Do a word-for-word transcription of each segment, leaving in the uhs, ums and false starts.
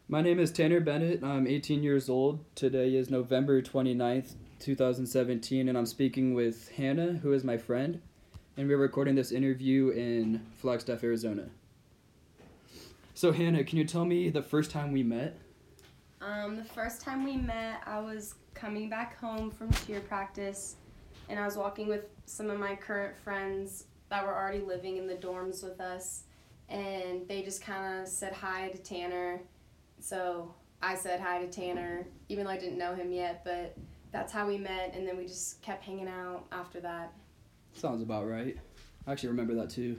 My name is Tanner Bennett. I'm eighteen years old. Today is November twenty-ninth, twenty seventeen, and I'm speaking with Hannah, who is my friend, and we're recording this interview in Flagstaff, Arizona. So, Hannah, can you tell me the first time we met? Um, the first time we met, I was coming back home from cheer practice, and I was walking with some of my current friends that were already living in the dorms with us, and they just kind of said hi to Tanner. So I said hi to Tanner, even though I didn't know him yet, but that's how we met, and then we just kept hanging out after that. Sounds about right. I actually remember that too.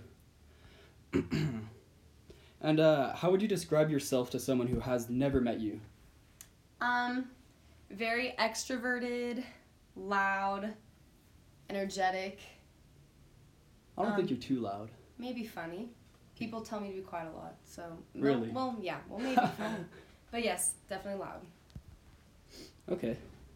And uh, how would you describe yourself to someone who has never met you? Um, very extroverted, loud, energetic. I don't Um, think you're too loud. Maybe funny. People tell me to be quiet a lot, so... Really? Well, well yeah, well, maybe funny. But yes, definitely loud. Okay.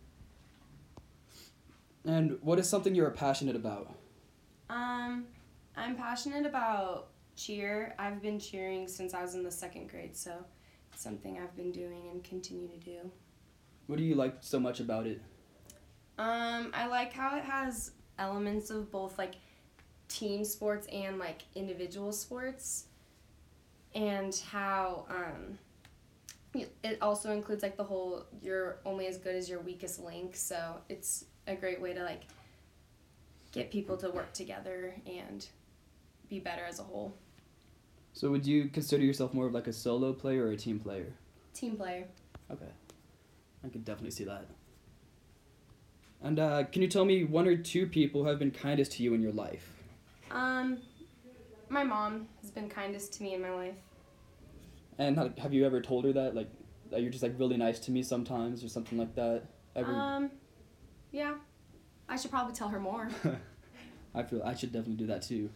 And what is something you're passionate about? Um, I'm passionate about cheer. I've been cheering since I was in the second grade, so it's something I've been doing and continue to do. What do you like so much about it? Um, I like how it has elements of both, like, team sports and, like, individual sports, and how um, it also includes, like, the whole you're only as good as your weakest link, so it's a great way to, like, get people to work together and be better as a whole. So would you consider yourself more of like a solo player or a team player? Team player. Okay. I could definitely see that. And uh, can you tell me one or two people who have been kindest to you in your life? Um, my mom has been kindest to me in my life. And ha- have you ever told her that, like, that you're just like really nice to me sometimes or something like that? Ever? Um, yeah. I should probably tell her more. I feel I should definitely do that too.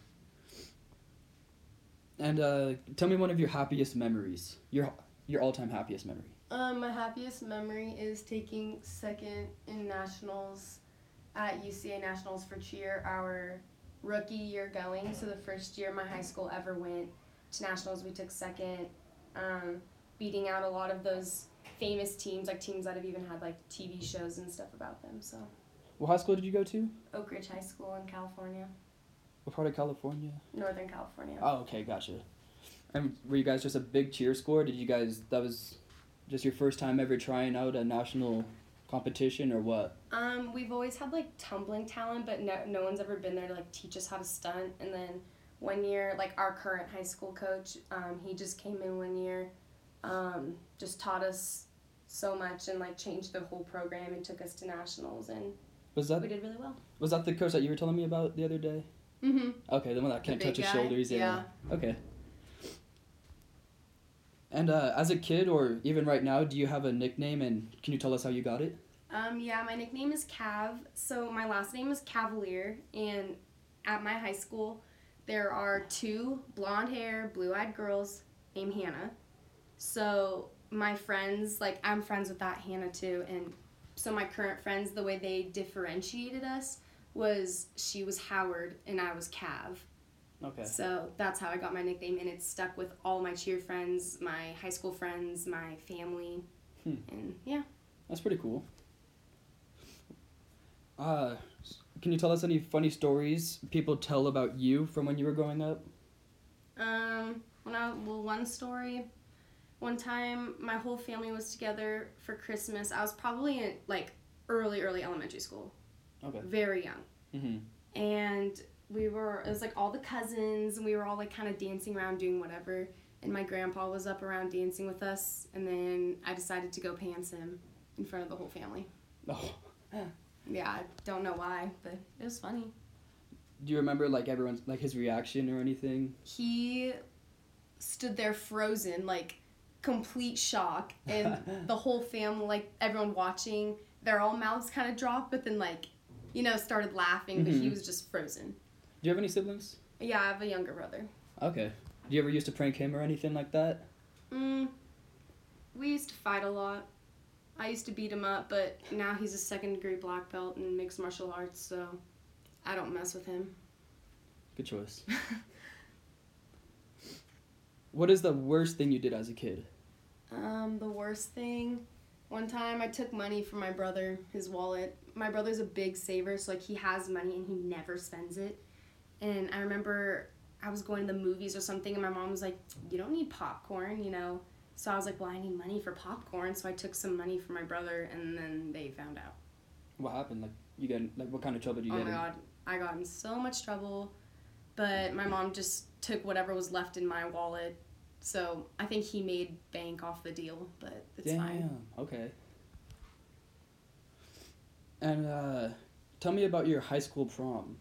And uh, tell me one of your happiest memories. Your your all-time happiest memory. Um, my happiest memory is taking second in nationals at U C A Nationals for cheer, our rookie year going. So the first year my high school ever went to nationals, we took second, um, beating out a lot of those famous teams, like teams that have even had like T V shows and stuff about them. So What high school did you go to? Oak Ridge High School in California, What part of California? Northern California. Oh, okay, gotcha. And were you guys just a big cheer squad? Did you guys, that was just your first time ever trying out a national competition or what? Um, we've always had like tumbling talent, but no, no one's ever been there to like teach us how to stunt. And then one year, like our current high school coach, um, he just came in one year, um, just taught us so much and like changed the whole program and took us to nationals, and Was that we did really well. was that the coach that you were telling me about the other day? Mm-hmm. Okay, the one that can't The touch big his guy? shoulders. Yeah. Yeah. Okay. And uh, as a kid, or even right now, do you have a nickname, and can you tell us how you got it? Um, yeah, my nickname is Cav. So my last name is Cavalier, and at my high school, there are two blonde hair, blue-eyed girls named Hannah. So my friends, like I'm friends with that Hannah too, and so my current friends, the way they differentiated us was she was Howard and I was Cav. Okay. So that's how I got my nickname, and it's stuck with all my cheer friends, my high school friends, my family, Hmm. and yeah. That's pretty cool. Uh, can you tell us any funny stories people tell about you from when you were growing up? Um, when I, well, one story, one time my whole family was together for Christmas. I was probably in, like, early, early elementary school. Okay. Very young. Mm-hmm. And we were, it was, like, all the cousins, and we were all, like, kind of dancing around doing whatever. And my grandpa was up around dancing with us, and then I decided to go pants him in front of the whole family. Oh. Yeah, I don't know why, but it was funny. Do you remember, like, everyone's, like, his reaction or anything? He stood there frozen, like, complete shock, and the whole family, like, everyone watching, their all mouths kind of dropped, but then, like, you know, started laughing, mm-hmm. but he was just frozen. Do you have any siblings? Yeah, I have a younger brother. Okay. Do you ever used to prank him or anything like that? Mm, we used to fight a lot. I used to beat him up, but now he's a second degree black belt in mixed martial arts, so I don't mess with him. Good choice. What is the worst thing you did as a kid? Um, the worst thing, one time I took money from my brother, his wallet. My brother's a big saver, so like he has money and he never spends it. And I remember I was going to the movies or something, and my mom was like, "You don't need popcorn, you know." So I was like, "Well, I need money for popcorn," so I took some money from my brother, and then they found out. What happened? Like you get like what kind of trouble did you Oh get my in? god, I got in so much trouble, but my mom just took whatever was left in my wallet. So I think he made bank off the deal, but it's Damn. fine. Okay. And uh, tell me about your high school prom.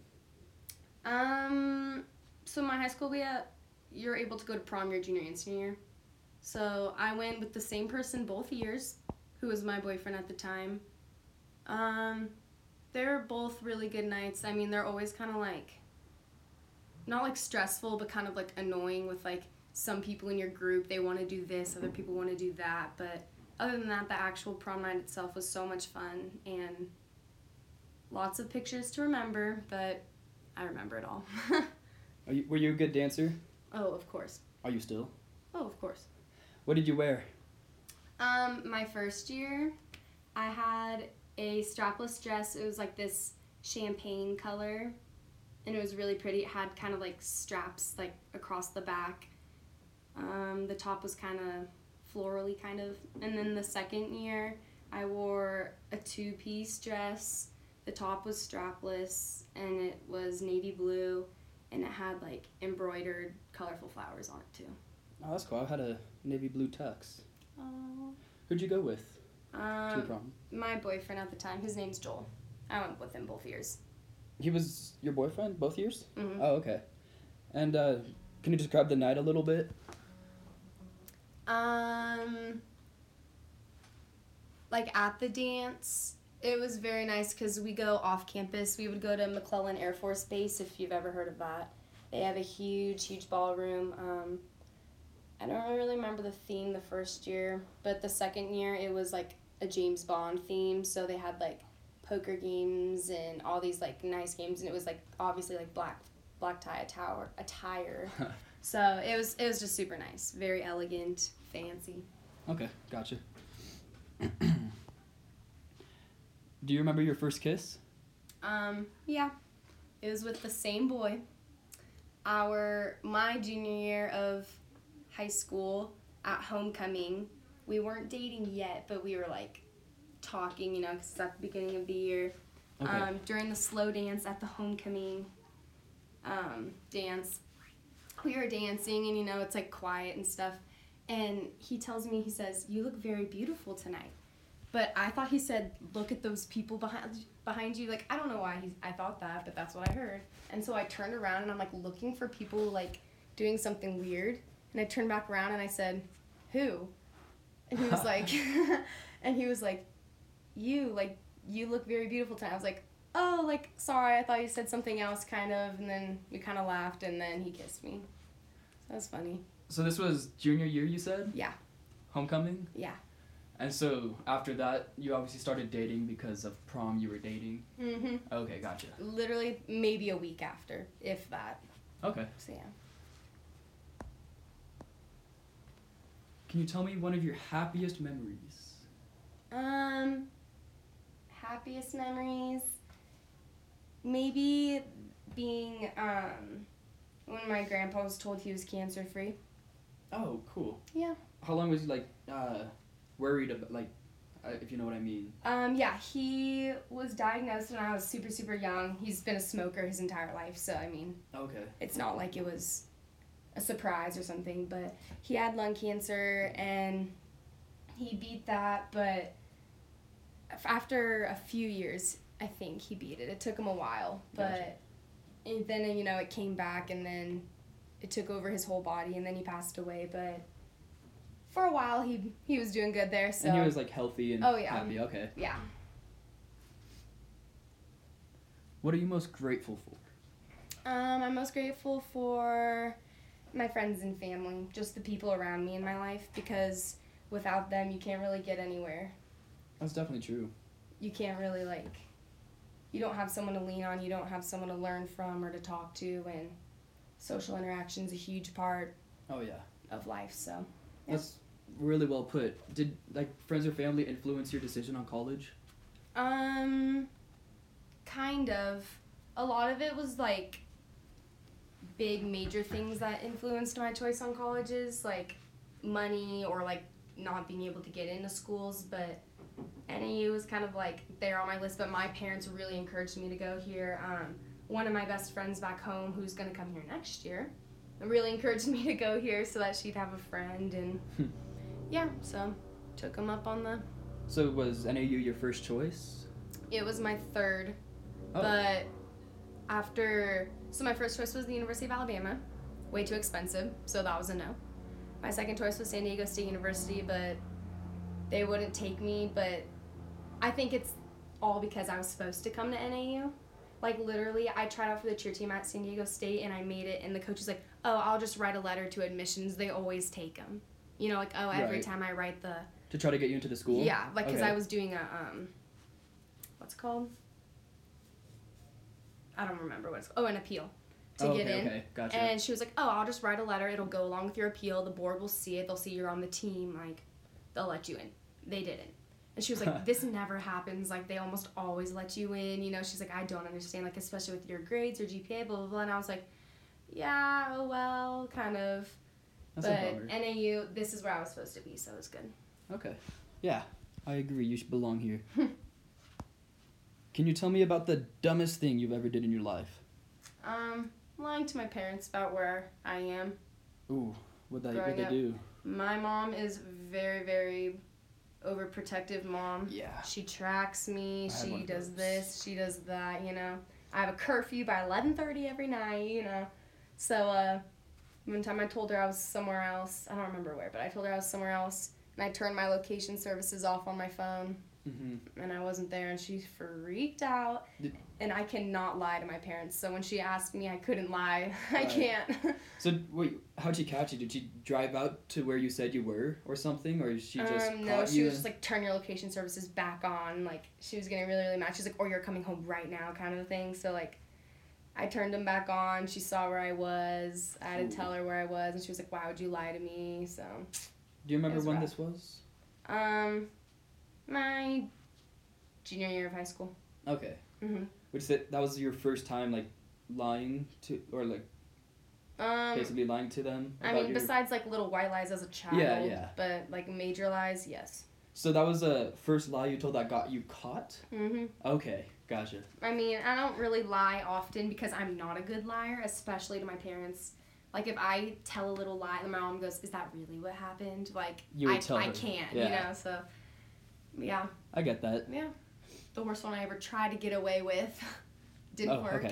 Um, so my high school, we had, you're able to go to prom your junior and senior year. So I went with the same person both years, who was my boyfriend at the time. Um, they were both really good nights. I mean, they're always kind of like, not like stressful, but kind of like annoying with like some people in your group. They want to do this, other people want to do that. But other than that, the actual prom night itself was so much fun and lots of pictures to remember, but I remember it all. Are you, were you a good dancer? Oh, of course. Are you still? Oh, of course. What did you wear? Um, my first year, I had a strapless dress. It was like this champagne color, and it was really pretty. It had kind of like straps like across the back. Um, the top was kind of florally kind of. And then the second year, I wore a two-piece dress. The top was strapless, and it was navy blue, and it had like embroidered colorful flowers on it too. Oh, that's cool. I had a navy blue tux. Oh. Who'd you go with to Um, prom? my boyfriend at the time. His name's Joel. I went with him both years. He was your boyfriend both years? Mm-hmm. Oh, okay. And uh, can you describe the night a little bit? Um, like at the dance, it was very nice because we go off campus. We would go to McClellan Air Force Base, if you've ever heard of that. They have a huge, huge ballroom. Um, I don't really remember the theme the first year, but the second year it was like a James Bond theme. So they had like poker games and all these like nice games, and it was like obviously like black black tie attire attire. So it was it was just super nice, very elegant, fancy. Okay, gotcha. Do you remember your first kiss? Um, yeah, it was with the same boy. Our my junior year of high school at homecoming. We weren't dating yet, but we were like talking, you know, because it's at the beginning of the year. Okay. Um, during the slow dance at the homecoming um, dance, we were dancing, and you know, it's like quiet and stuff. And he tells me, he says, "You look very beautiful tonight." But I thought he said, "Look at those people behind behind you." Like, I don't know why he, I thought that, but that's what I heard. And so I turned around, and I'm like looking for people like doing something weird. And I turned back around, and I said, "Who?" And he was like, and he was like, "You, like, you look very beautiful tonight." I was like, "Oh, like, sorry, I thought you said something else, kind of." And then we kind of laughed, and then he kissed me. That was funny. So this was junior year, you said? Yeah. Homecoming? Yeah. And so after that, you obviously started dating because of prom you were dating? Mm-hmm. Okay, gotcha. Literally maybe a week after, if that. Okay. So, yeah. Can you tell me one of your happiest memories? Um, happiest memories, maybe being, um, when my grandpa was told he was cancer-free. Oh, cool. Yeah. How long was he, like, uh, worried about, like, uh, if you know what I mean? Um, yeah, he was diagnosed when I was super, super young. He's been a smoker his entire life, so, I mean, Okay. it's not like it was a surprise or something, but he had lung cancer, and he beat that, but after a few years, I think he beat it. It took him a while, but Gotcha. and then, you know, it came back, and then it took over his whole body, and then he passed away, but for a while, he he was doing good there, so. And he was, like, healthy and Oh, yeah. happy, okay. Yeah. What are you most grateful for? Um, I'm most grateful for my friends and family, just the people around me in my life, because without them, you can't really get anywhere. That's definitely true. You can't really, like, you don't have someone to lean on, you don't have someone to learn from or to talk to, and social interaction's a huge part Oh, yeah. of life, so. Yeah. That's really well put. Did like friends or family influence your decision on college? Um, kind of. A lot of it was like big major things that influenced my choice on colleges, like money or like not being able to get into schools, but N A U was kind of like there on my list, but my parents really encouraged me to go here. Um, one of my best friends back home who's going to come here next year really encouraged me to go here so that she'd have a friend, and yeah, so took them up on the... So was N A U your first choice? It was my third, Oh. but after... So my first choice was the University of Alabama, way too expensive, so that was a no. My second choice was San Diego State University, but they wouldn't take me, but I think it's all because I was supposed to come to N A U. Like, literally, I tried out for the cheer team at San Diego State, and I made it, and the coach was like, oh, I'll just write a letter to admissions. They always take them. You know, like, oh, every Right. time I write the... To try to get you into the school? Yeah, like, because Okay. I was doing a, um, what's it called? I don't remember what it's called. Oh, an appeal to Oh, get okay, in. okay, gotcha. And she was like, oh, I'll just write a letter. It'll go along with your appeal. The board will see it. They'll see you're on the team. Like, they'll let you in. They didn't. And she was like, this never happens. Like, they almost always let you in. You know, she's like, I don't understand. Like, especially with your grades or G P A, blah, blah, blah. And I was like, yeah, oh, well, kind of. That's a but bummer. N A U, this is where I was supposed to be, so it was good. Okay. Yeah, I agree. You should belong here. Can you tell me about the dumbest thing you've ever did in your life? Um, lying to my parents about where I am. Ooh, what'd they, Growing what'd they up. do? My mom is very, very overprotective mom. Yeah. She tracks me. I had one She of does those. this. She does that. You know, I have a curfew by eleven thirty every night. You know, so uh, one time I told her I was somewhere else. I don't remember where, but I told her I was somewhere else, and I turned my location services off on my phone, Mm-hmm. and I wasn't there, and she freaked out. Did- And I cannot lie to my parents, so when she asked me, I couldn't lie. I Right. can't. So, wait, how'd she catch you? Did she drive out to where you said you were or something? Or she just um, caught no, she you? was just like, turn your location services back on. Like, she was getting really, really mad. She's like, or you're coming home right now, kind of a thing. So, like, I turned them back on. She saw where I was. I had Ooh. to tell her where I was, and she was like, why would you lie to me? So, Do you remember It was when rough. this was? um, my junior year of high school. Okay. Mm-hmm. Would you say that was your first time, like, lying to, or, like, Um, basically lying to them? I about mean, your... besides, like, little white lies as a child. Yeah, yeah. But, like, major lies, yes. So that was the first lie you told that got you caught? Mm-hmm. Okay, gotcha. I mean, I don't really lie often because I'm not a good liar, especially to my parents. Like, if I tell a little lie and my mom goes, is that really what happened? Like, You would I, tell I her. can't, Yeah. you know, so, yeah, I get that. yeah. The worst one I ever tried to get away with didn't Oh, work. okay.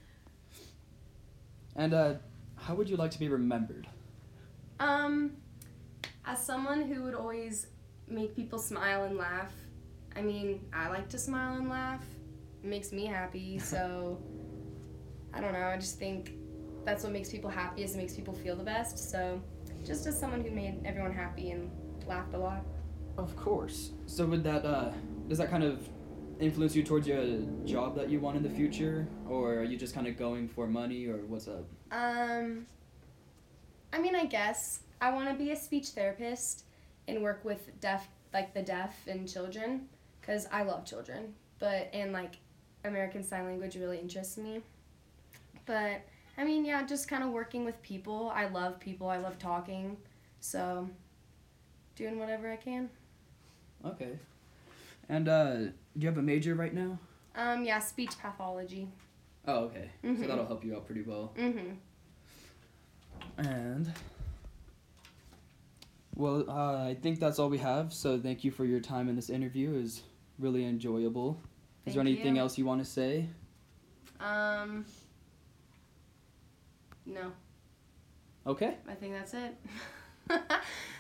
And, uh, how would you like to be remembered? um, as someone who would always make people smile and laugh, I mean, I like to smile and laugh. It makes me happy, so, I don't know, I just think that's what makes people happy, is it makes people feel the best, so just as someone who made everyone happy and laughed a lot. Of course. So would that, uh, does that kind of influence you towards your job that you want in the future? Or are you just kind of going for money, or what's up? Um, I mean, I guess I want to be a speech therapist and work with deaf, like the deaf and children, because I love children, but, and like American Sign Language really interests me. But, I mean, yeah, just kind of working with people. I love people, I love talking, so doing whatever I can. Okay. And, uh, do you have a major right now? Um, yeah, speech pathology. Oh, okay. Mhm. So that'll help you out pretty well. Mm-hmm. And, well, uh, I think that's all we have. So thank you for your time in this interview. It was really enjoyable. Is there Thank anything you. else you want to say? Um, no, Okay. I think that's it.